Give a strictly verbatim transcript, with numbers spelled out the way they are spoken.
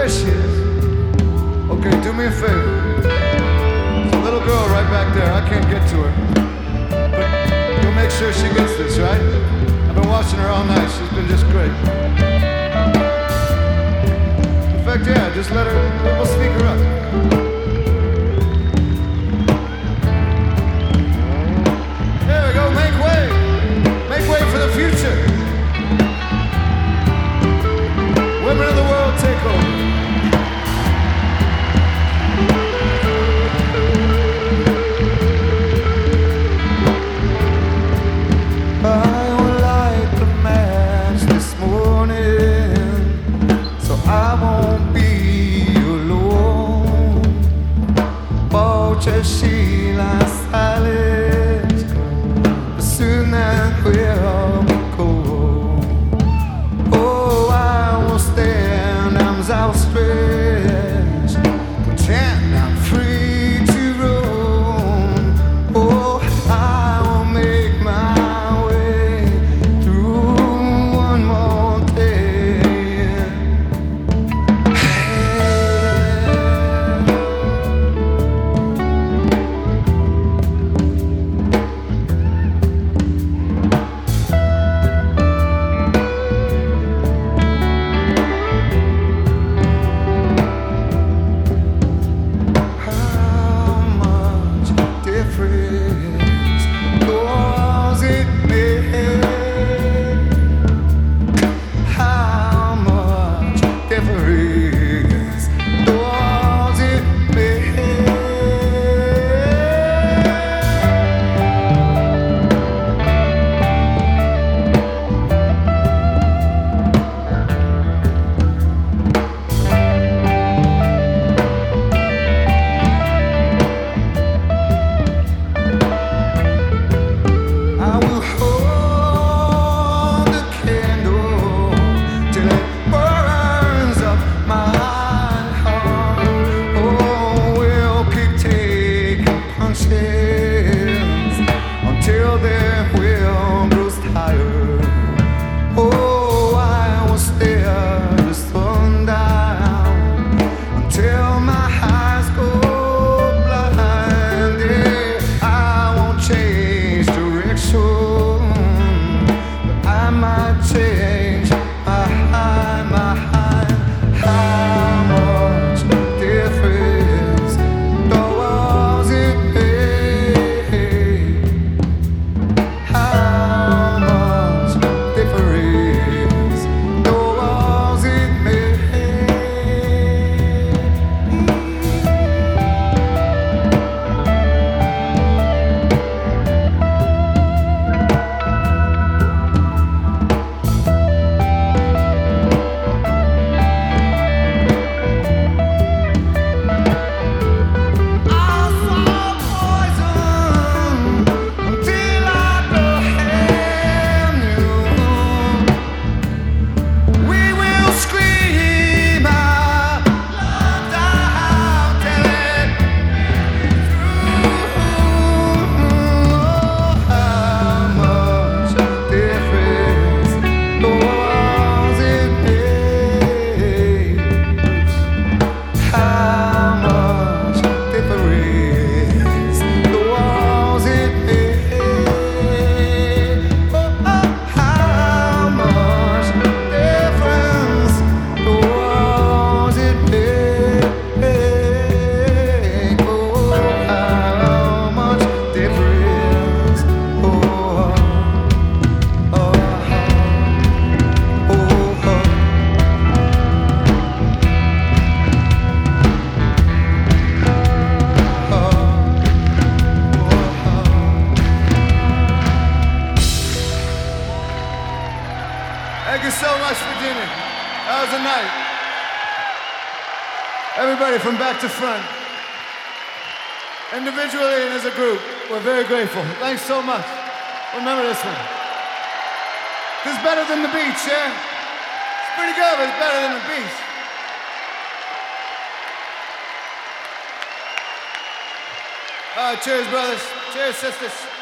There she is. Okay, do me a favor. There's a little girl right back there. I can't get to her. But you'll make sure she gets this, right? I've been watching her all night. She's been just great. In fact, yeah, just let her, we'll speak her up. There we go, make way. Make way for the future. Women of the world, take over. She lies silent, but soon that will go. Oh, I will stand, arms outstretched, pretend I'm free to roam. Oh, I will make my way through one more day. Until their will grows tired. Oh, I will stare the sun down until my eyes go blind. Yeah, I won't change direction, but I might change my mind, my mind. How much difference does it make? Thank you so much, Virginia. That was a night. Everybody from back to front, individually and as a group, we're very grateful. Thanks so much. Remember this one. This is better than the beach, yeah? It's pretty good, but it's better than the beach. All right, cheers, brothers. Cheers, sisters.